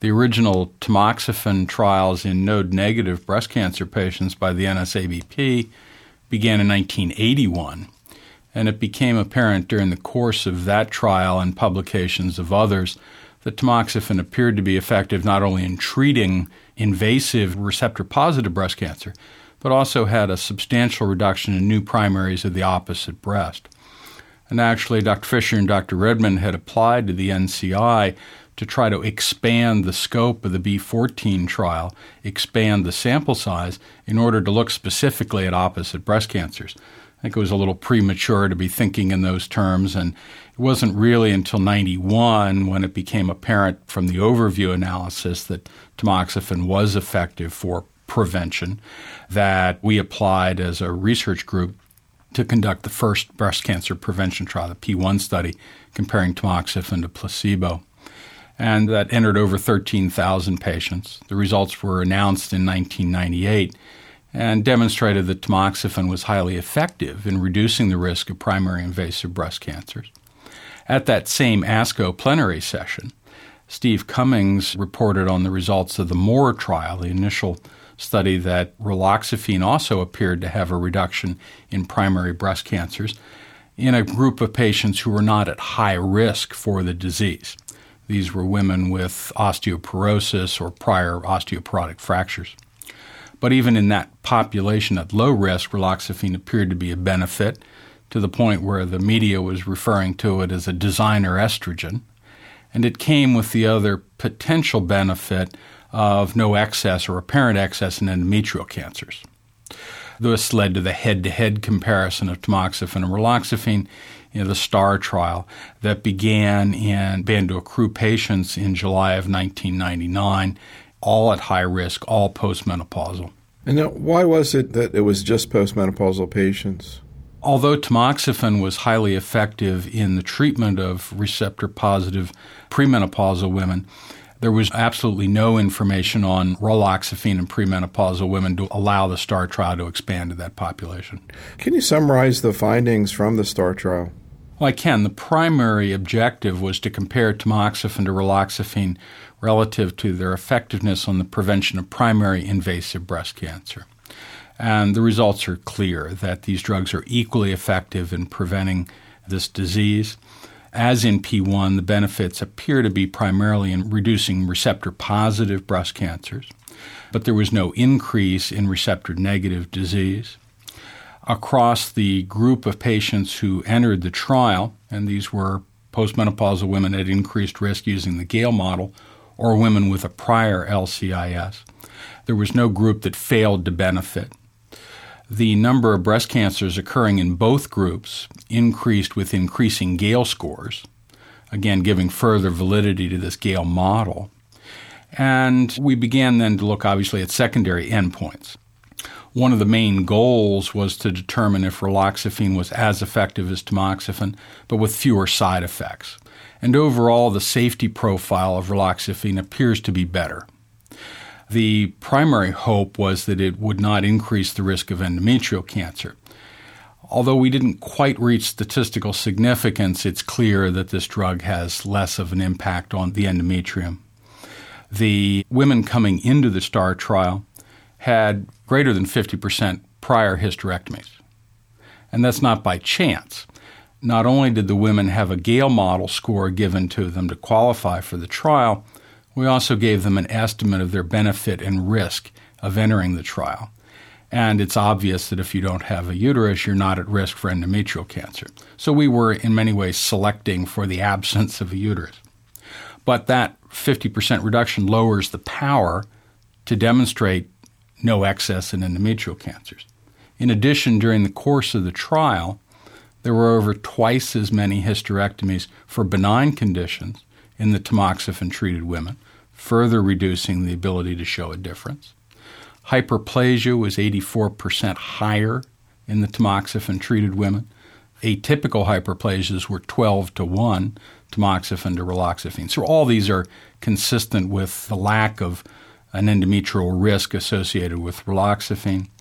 The original tamoxifen trials in node-negative breast cancer patients by the NSABP began in 1981, and it became apparent during the course of that trial and publications of others that tamoxifen appeared to be effective not only in treating invasive receptor-positive breast cancer, but also had a substantial reduction in new primaries of the opposite breast. And actually, Dr. Fisher and Dr. Redmond had applied to the NCI to try to expand the scope of the B14 trial, expand the sample size in order to look specifically at opposite breast cancers. I think it was a little premature to be thinking in those terms, and it wasn't really until 91 when it became apparent from the overview analysis that tamoxifen was effective for prevention that we applied as a research group to conduct the first breast cancer prevention trial, the P1 study, comparing tamoxifen to placebo. And that entered over 13,000 patients. The results were announced in 1998 and demonstrated that tamoxifen was highly effective in reducing the risk of primary invasive breast cancers. At that same ASCO plenary session, Steve Cummings reported on the results of the MORE trial, the initial study that raloxifene also appeared to have a reduction in primary breast cancers in a group of patients who were not at high risk for the disease. These were women with osteoporosis or prior osteoporotic fractures. But even in that population at low risk, raloxifene appeared to be a benefit to the point where the media was referring to it as a designer estrogen. And it came with the other potential benefit of no excess or apparent excess in endometrial cancers. This led to the head-to-head comparison of tamoxifen and raloxifene in the STAR trial that began to accrue patients in July of 1999, all at high risk, all postmenopausal. And now, why was it that it was just postmenopausal patients? Although tamoxifen was highly effective in the treatment of receptor-positive premenopausal women, there was absolutely no information on raloxifene in premenopausal women to allow the STAR trial to expand to that population. Can you summarize the findings from the STAR trial? Well, I can. The primary objective was to compare tamoxifen to raloxifene relative to their effectiveness on the prevention of primary invasive breast cancer. And the results are clear that these drugs are equally effective in preventing this disease. As in P1, the benefits appear to be primarily in reducing receptor-positive breast cancers, but there was no increase in receptor-negative disease. Across the group of patients who entered the trial, and these were postmenopausal women at increased risk using the Gale model, or women with a prior LCIS, there was no group that failed to benefit. The number of breast cancers occurring in both groups increased with increasing Gale scores, again giving further validity to this Gale model. And we began then to look obviously at secondary endpoints. One of the main goals was to determine if raloxifene was as effective as tamoxifen, but with fewer side effects. And overall, the safety profile of raloxifene appears to be better. The primary hope was that it would not increase the risk of endometrial cancer. Although we didn't quite reach statistical significance, it's clear that this drug has less of an impact on the endometrium. The women coming into the STAR trial had greater than 50% prior hysterectomies. And that's not by chance. Not only did the women have a Gale model score given to them to qualify for the trial, we also gave them an estimate of their benefit and risk of entering the trial. And it's obvious that if you don't have a uterus, you're not at risk for endometrial cancer. So we were in many ways selecting for the absence of a uterus. But that 50% reduction lowers the power to demonstrate no excess in endometrial cancers. In addition, during the course of the trial, there were over twice as many hysterectomies for benign conditions in the tamoxifen-treated women, further reducing the ability to show a difference. Hyperplasia was 84% higher in the tamoxifen-treated women. Atypical hyperplasias were 12-1 tamoxifen to raloxifene. So all these are consistent with the lack of an endometrial risk associated with raloxifene.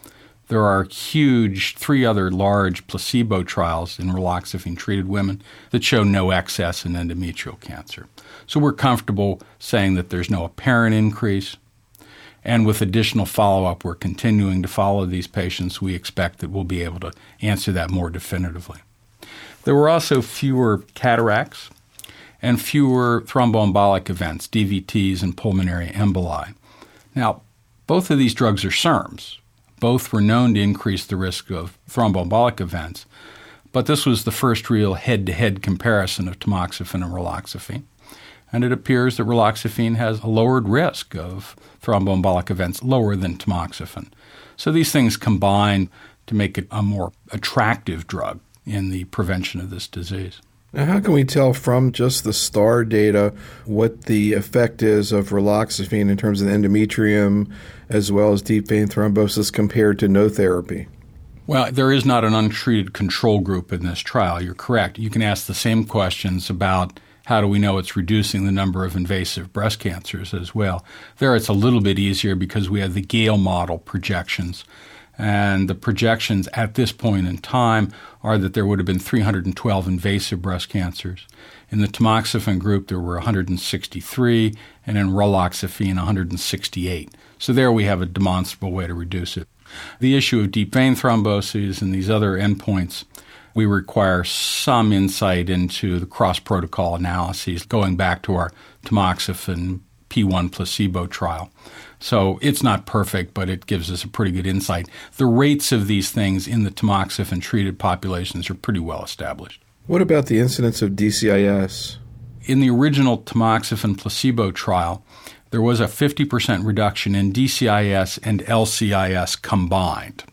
There are three other large placebo trials in raloxifene-treated women that show no excess in endometrial cancer. So we're comfortable saying that there's no apparent increase. And with additional follow-up, we're continuing to follow these patients. We expect that we'll be able to answer that more definitively. There were also fewer cataracts and fewer thromboembolic events, DVTs and pulmonary emboli. Now, both of these drugs are SERMs. Both were known to increase the risk of thromboembolic events, but this was the first real head-to-head comparison of tamoxifen and raloxifene. And it appears that raloxifene has a lowered risk of thromboembolic events, lower than tamoxifen. So these things combine to make it a more attractive drug in the prevention of this disease. Now, how can we tell from just the STAR data what the effect is of raloxifene in terms of endometrium as well as deep vein thrombosis compared to no therapy? Well, there is not an untreated control group in this trial. You're correct. You can ask the same questions about how do we know it's reducing the number of invasive breast cancers as well. There it's a little bit easier because we have the Gale model projections. And the projections at this point in time are that there would have been 312 invasive breast cancers. In the tamoxifen group, there were 163, and in raloxifene, 168. So there we have a demonstrable way to reduce it. The issue of deep vein thromboses and these other endpoints, we require some insight into the cross-protocol analyses going back to our tamoxifen P1 placebo trial. So it's not perfect, but it gives us a pretty good insight. The rates of these things in the tamoxifen-treated populations are pretty well established. What about the incidence of DCIS? In the original tamoxifen placebo trial, there was a 50% reduction in DCIS and LCIS combined.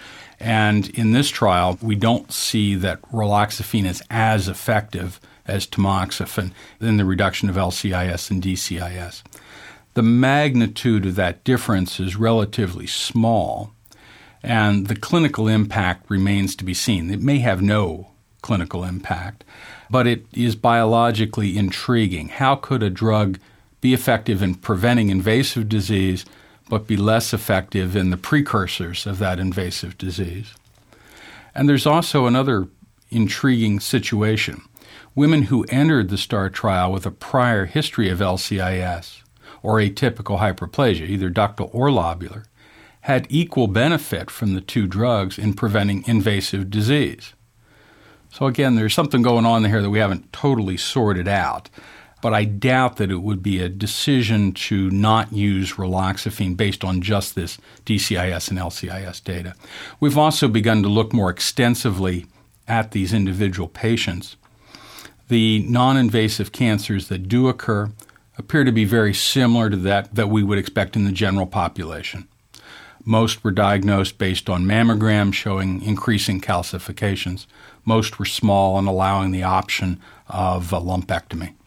And in this trial, we don't see that raloxifene is as effective as tamoxifen in the reduction of LCIS and DCIS. The magnitude of that difference is relatively small, and the clinical impact remains to be seen. It may have no clinical impact, but it is biologically intriguing. How could a drug be effective in preventing invasive disease but be less effective in the precursors of that invasive disease? And there's also another intriguing situation. Women who entered the STAR trial with a prior history of LCIS or atypical hyperplasia, either ductal or lobular, had equal benefit from the two drugs in preventing invasive disease. So again, there's something going on here that we haven't totally sorted out, but I doubt that it would be a decision to not use raloxifene based on just this DCIS and LCIS data. We've also begun to look more extensively at these individual patients. The non-invasive cancers that do occur appear to be very similar to that we would expect in the general population. Most were diagnosed based on mammograms showing increasing calcifications. Most were small and allowing the option of a lumpectomy.